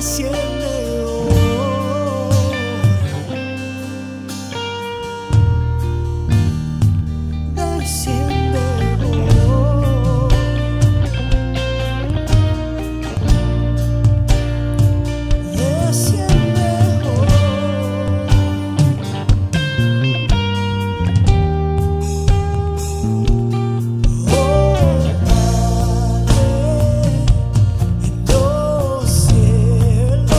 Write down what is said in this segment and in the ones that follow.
cielo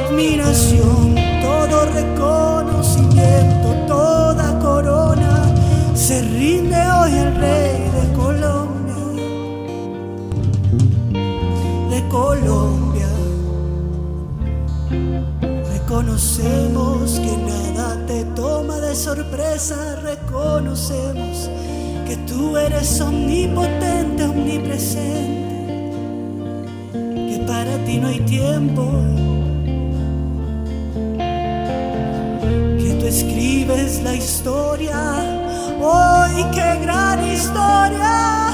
admiración, todo reconocimiento, toda corona se rinde hoy al Rey de Colombia, de Colombia. Reconocemos que nada te toma de sorpresa, reconocemos que tú eres omnipotente, omnipresente, que para ti no hay tiempo, que tú escribes la historia. ¡Hoy qué gran historia!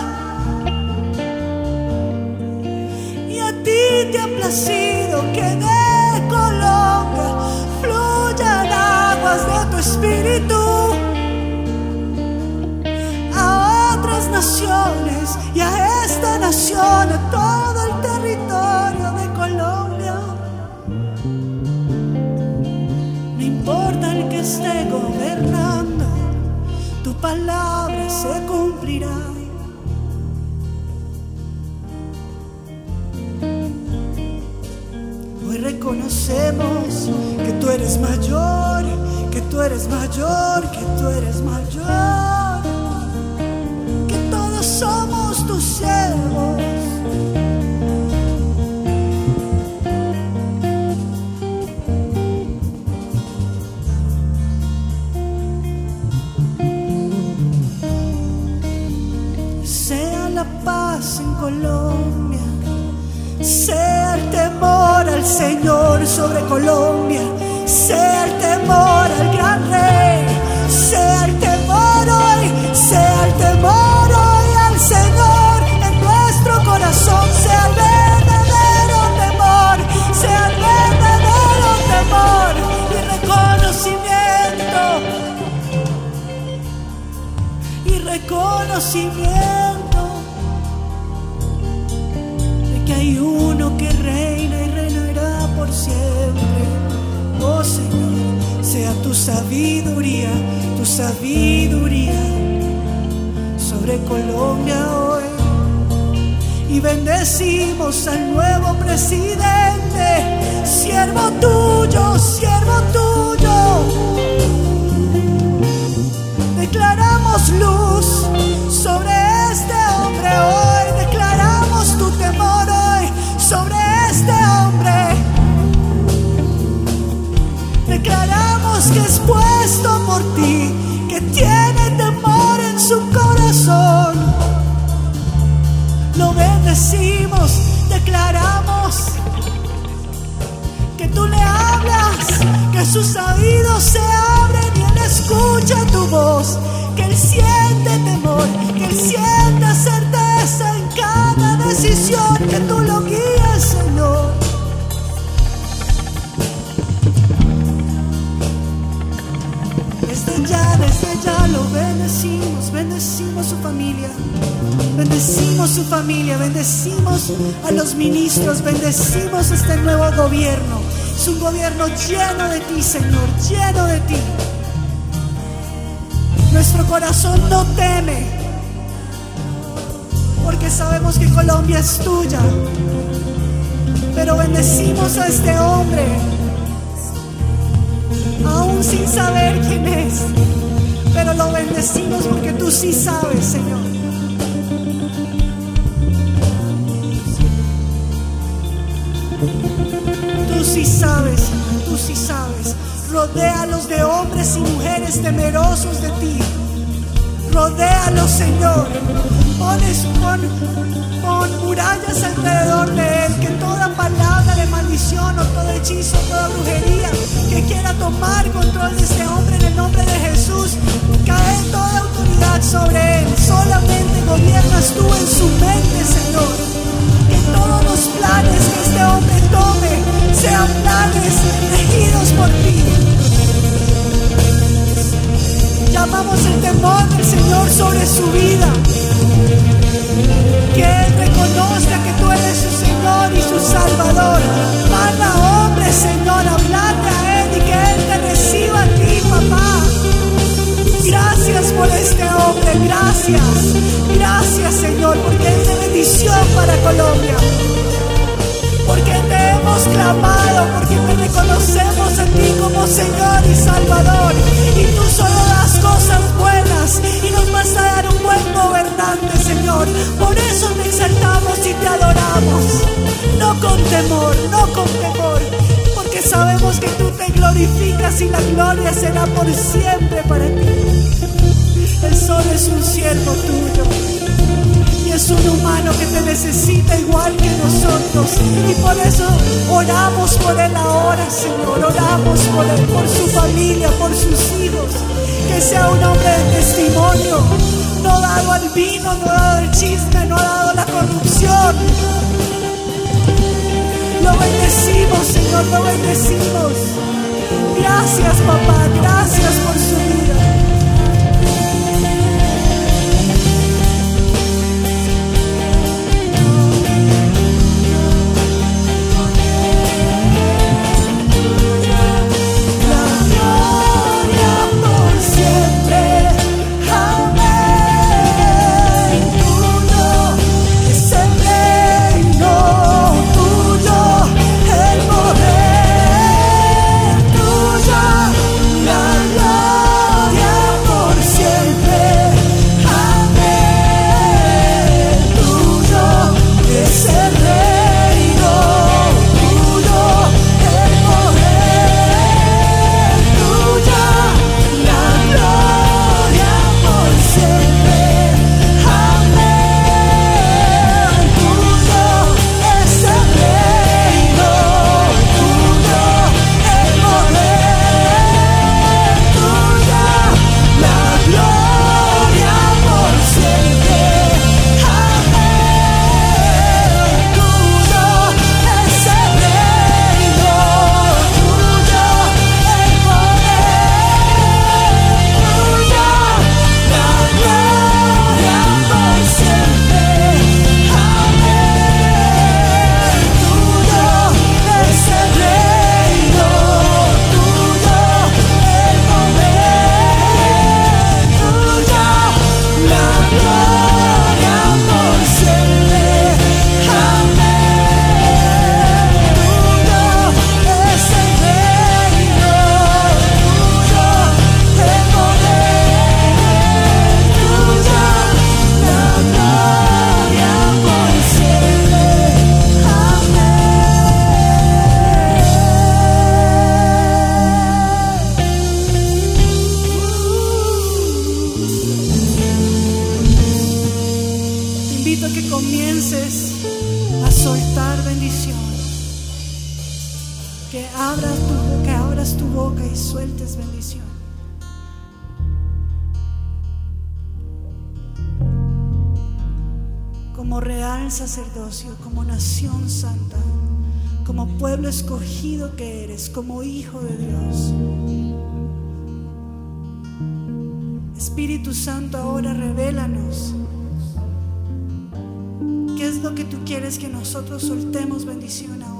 Y a ti te ha placido que de Colombia fluyan aguas de tu espíritu a otras naciones y a esta nación, a todo el territorio de Colombia. No importa el que esté gobernando, tu palabra se cumplirá. Hoy reconocemos que tú eres mayor, que tú eres mayor, que tú eres mayor, que todos somos tus siervos. En Colombia, sea el temor al Señor sobre Colombia, sea el temor al gran Rey, sea el temor hoy, sea el temor hoy al Señor en nuestro corazón, sea el verdadero temor, sea el verdadero temor y reconocimiento que hay uno que reina y reinará por siempre. Oh Señor, sea tu sabiduría sobre Colombia hoy. Y bendecimos al nuevo presidente, siervo tuyo, siervo tuyo. Declaramos luz sobre este hombre hoy, declaramos tu temor hoy sobre este hombre. Declaramos que es puesto por ti, que tiene temor en su corazón. Lo bendecimos, declaramos que tú le hablas, que sus oídos se abren y él escucha tu voz, que él siente temor, que él sienta certeza en cada decisión, que tú lo guías, Señor. Desde ya lo bendecimos, bendecimos su familia, bendecimos su familia, bendecimos a los ministros, bendecimos este nuevo gobierno. Es un gobierno lleno de ti, Señor, lleno de ti. Nuestro corazón no teme, porque sabemos que Colombia es tuya. Pero bendecimos a este hombre, aún sin saber quién es, pero lo bendecimos porque tú sí sabes, Señor. Tú sí sabes, tú sí sabes. Rodéalos de hombres y mujeres temerosos de ti. Rodéalos, Señor. Pon murallas alrededor de él, que toda palabra de maldición o todo hechizo, toda brujería que quiera tomar control de este hombre, en el nombre de Jesús, cae toda autoridad sobre él. Solamente gobiernas tú en su mente, Señor. Que todos los planes que este hombre tome sean planes regidos por ti. Llamamos el temor del Señor sobre su vida, que él reconozca que tú eres su Señor y su Salvador. Manda hombres, Señor, a hablarle a él y que él te reciba a ti, papá. Gracias por este hombre, gracias, Señor, porque es de bendición para Colombia. porque te hemos clamado, porque te reconocemos a ti como Señor y Salvador. Y tú solo das cosas buenas y nos vas a dar un buen gobernante, Señor. Por eso te exaltamos y te adoramos, no con temor, no con temor, porque sabemos que tú te glorificas y la gloria será por siempre para ti. El sol es un siervo tuyo y es un humano que te necesita igual que nosotros, y por eso oramos por él ahora, Señor. Oramos por él, por su familia, por sus hijos, que sea un hombre de testimonio, no dado al vino, no dado al chisme, no dado a la corrupción. Lo bendecimos, Señor, lo bendecimos. Gracias, papá, gracias por su vida. Como real sacerdocio, como nación santa, como pueblo escogido que eres, como hijo de Dios. Espíritu Santo, ahora revélanos qué es lo que tú quieres que nosotros soltemos bendición ahora.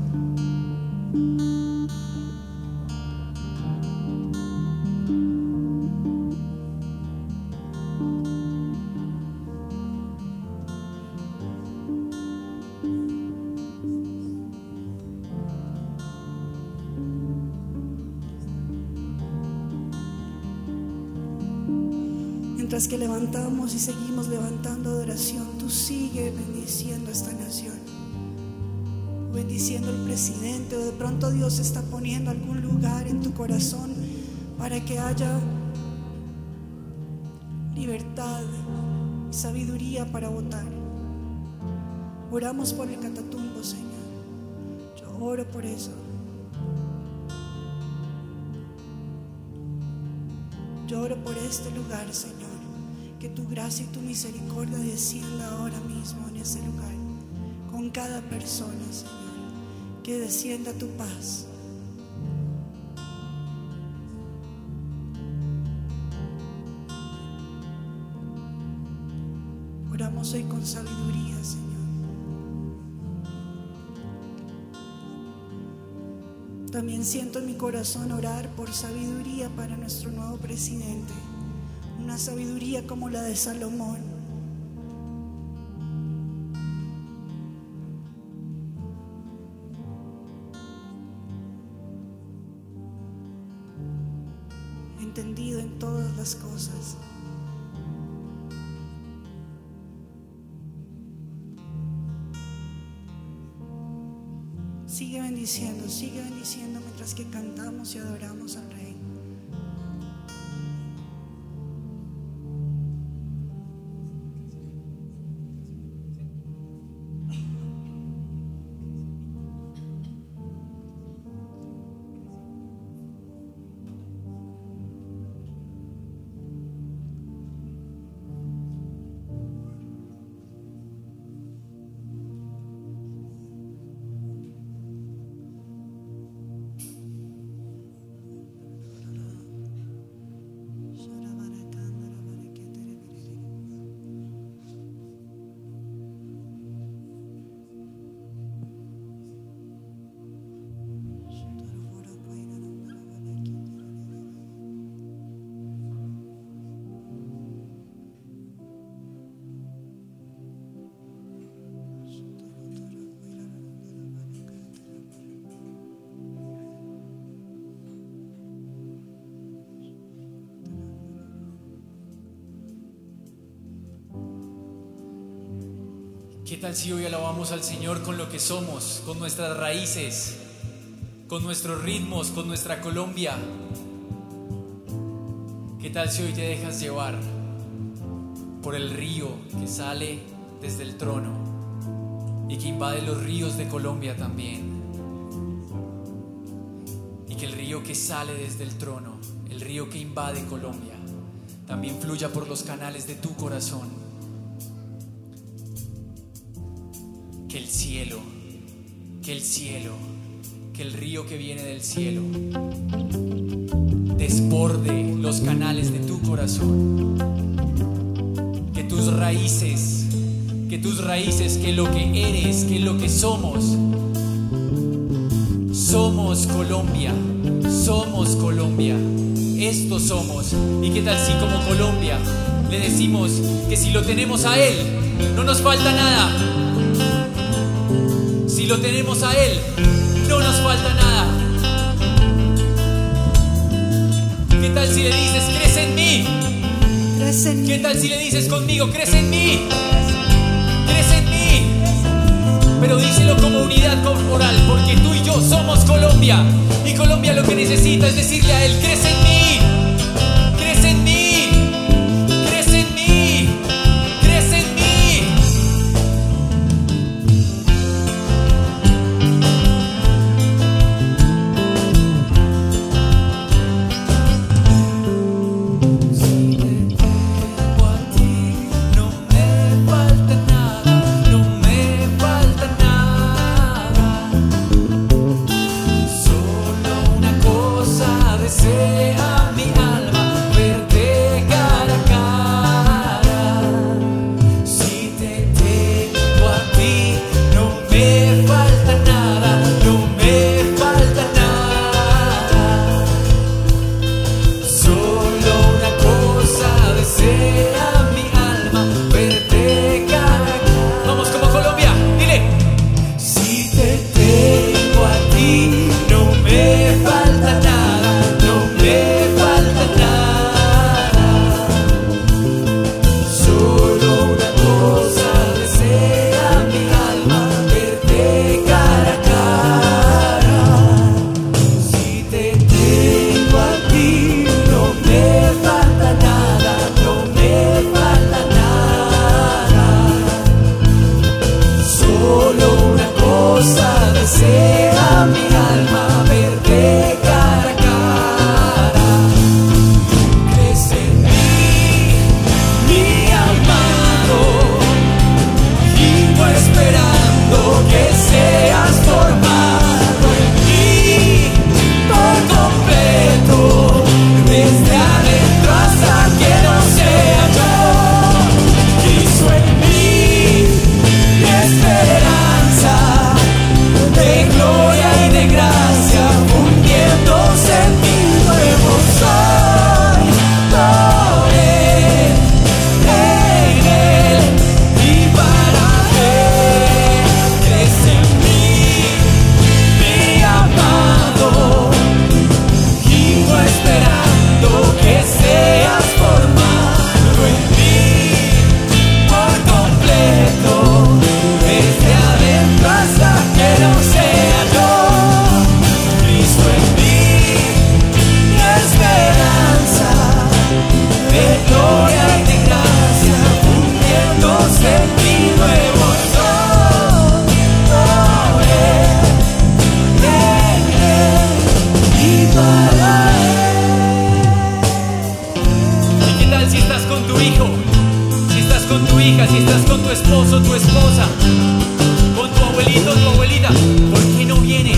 Mientras que levantamos y seguimos levantando adoración, tú sigue bendiciendo esta nación, bendiciendo al presidente, o de pronto Dios está poniendo algún lugar en tu corazón para que haya libertad y sabiduría para votar. Oramos por el Catatumbo, Señor. Yo oro por eso. Yo oro por este lugar, Señor. Que tu gracia y tu misericordia descienda ahora mismo en ese lugar, con cada persona, Señor. Que descienda tu paz. Oramos hoy con sabiduría, Señor. También siento en mi corazón orar por sabiduría para nuestro nuevo presidente. Una sabiduría como la de Salomón. todas las cosas. Sigue bendiciendo mientras que cantamos y adoramos al Rey. ¿Qué tal si hoy alabamos al Señor con lo que somos, con nuestras raíces, con nuestros ritmos, con nuestra Colombia? ¿Qué tal si hoy te dejas llevar por el río que sale desde el trono y que invade los ríos de Colombia también? Y que el río que sale desde el trono, el río que invade Colombia, también fluya por los canales de tu corazón. Que el río que viene del cielo desborde los canales de tu corazón. Que tus raíces, que lo que eres, que lo que somos Colombia, esto somos. ¿Y qué tal si como Colombia le decimos que si lo tenemos a Él, no nos falta nada? Si lo tenemos a Él, no nos falta nada. ¿Qué tal si le dices, crece en mí? ¿Qué tal si le dices conmigo, crece en mí? Crece en mí. Pero díselo como unidad corporal, porque tú y yo somos Colombia. Y Colombia lo que necesita es decirle a Él, crece en mí. Crece en mí. Crece en mí. Crece en mí. Sea hijo, si estás con tu hija, si estás con tu esposo, tu esposa, con tu abuelito, tu abuelita, ¿por qué no vienes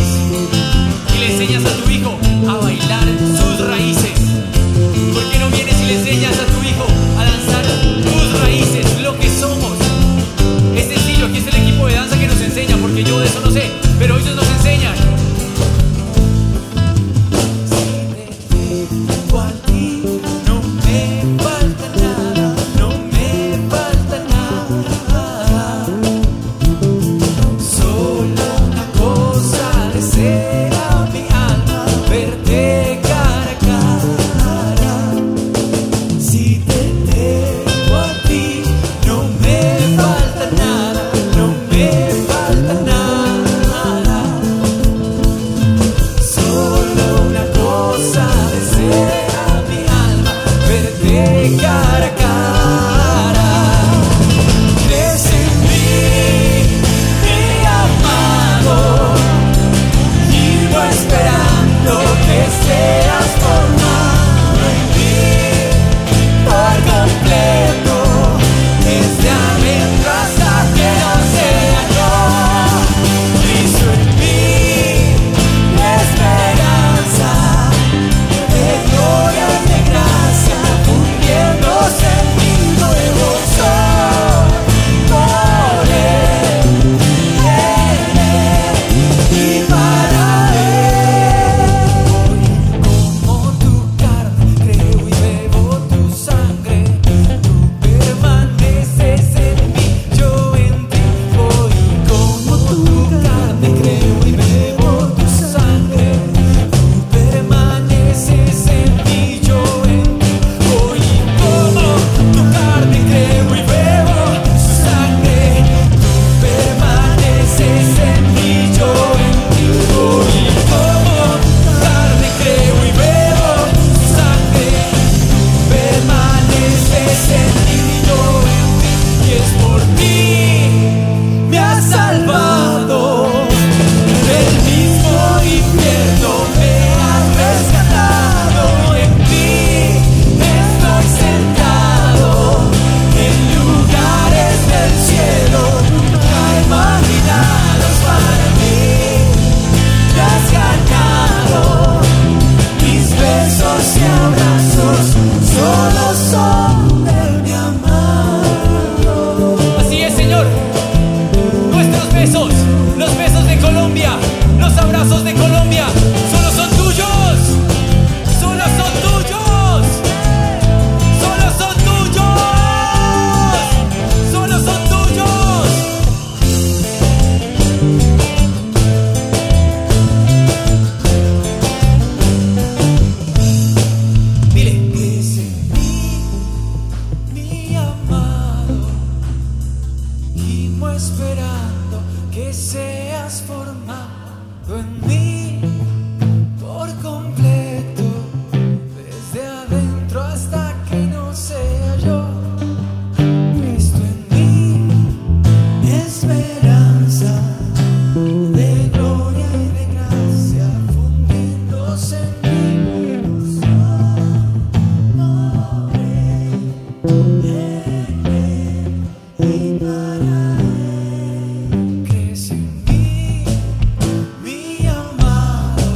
y le enseñas a tu hijo a bailar sus raíces? ¿Por qué no vienes y le enseñas a tu hijo a danzar tus raíces, lo que somos? Es sencillo, aquí está el equipo de danza que nos enseña, porque yo de eso no sé, pero ellos nos enseñan.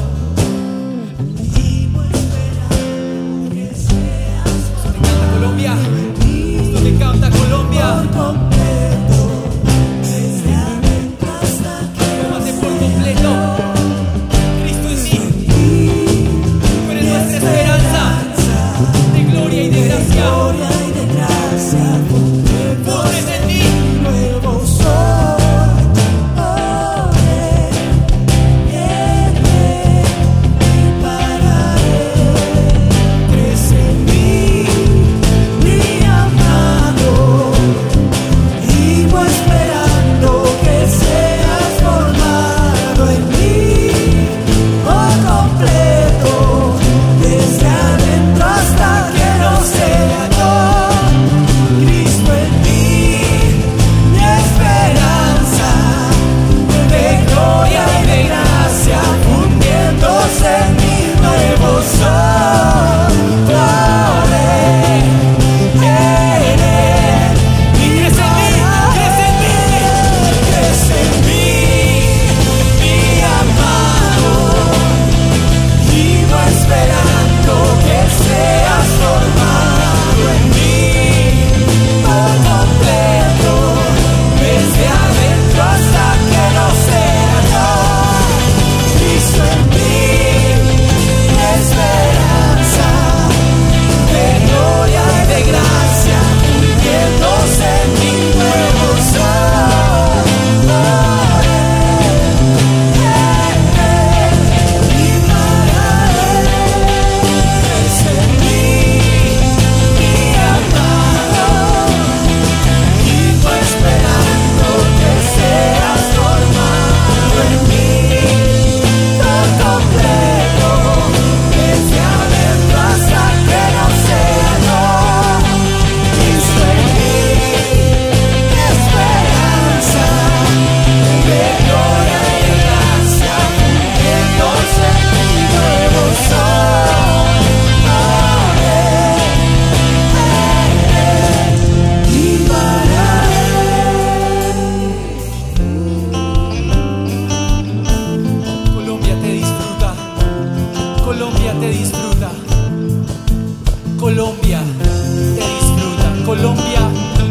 Colombia.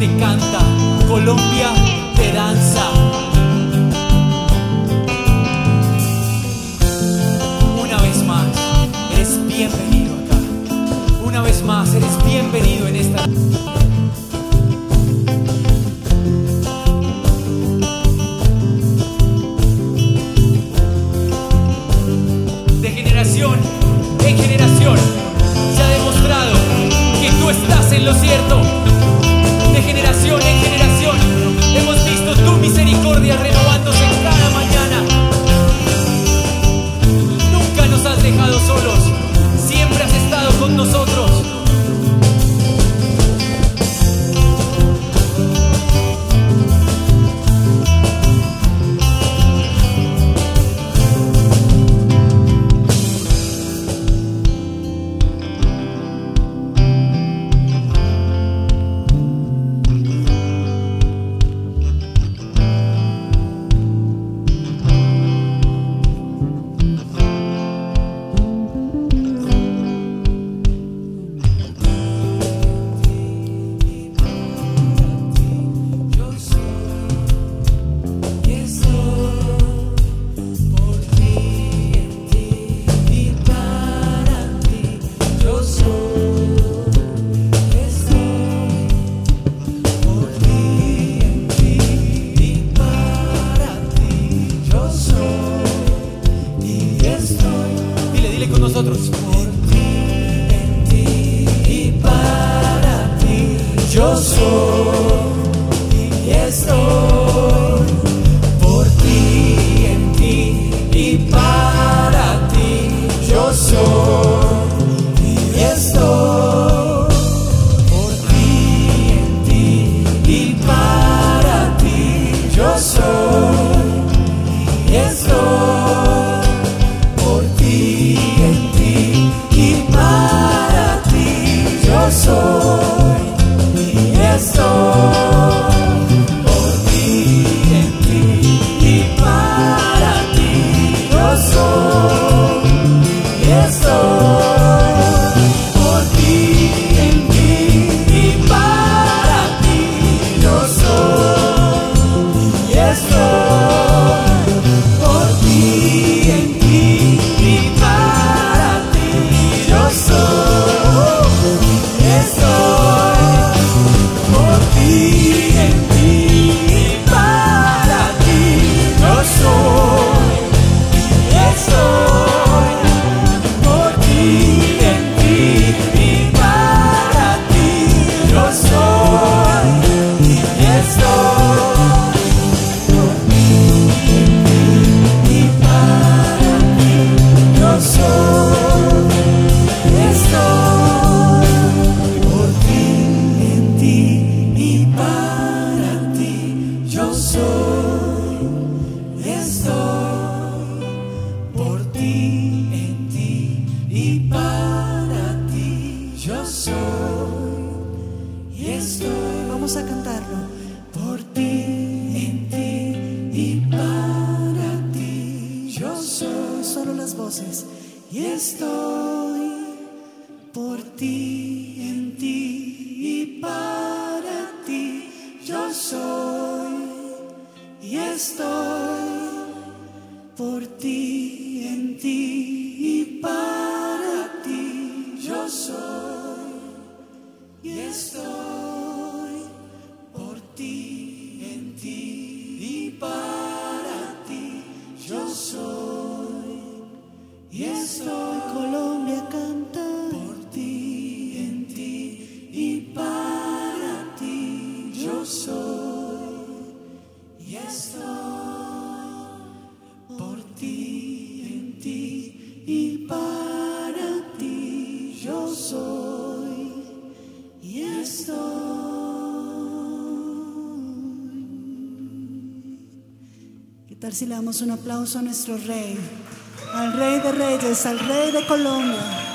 te canta, Colombia te danza. Una vez más, eres bienvenido acá. Una vez más, eres bienvenido en esta. De generación en generación se ha demostrado que tú estás en lo cierto. De generación en generación hemos visto tu misericordia renovándose cada mañana. Nunca nos has dejado solos, siempre has estado con nosotros. Si le damos un aplauso a nuestro rey, al rey de reyes, al rey de Colombia.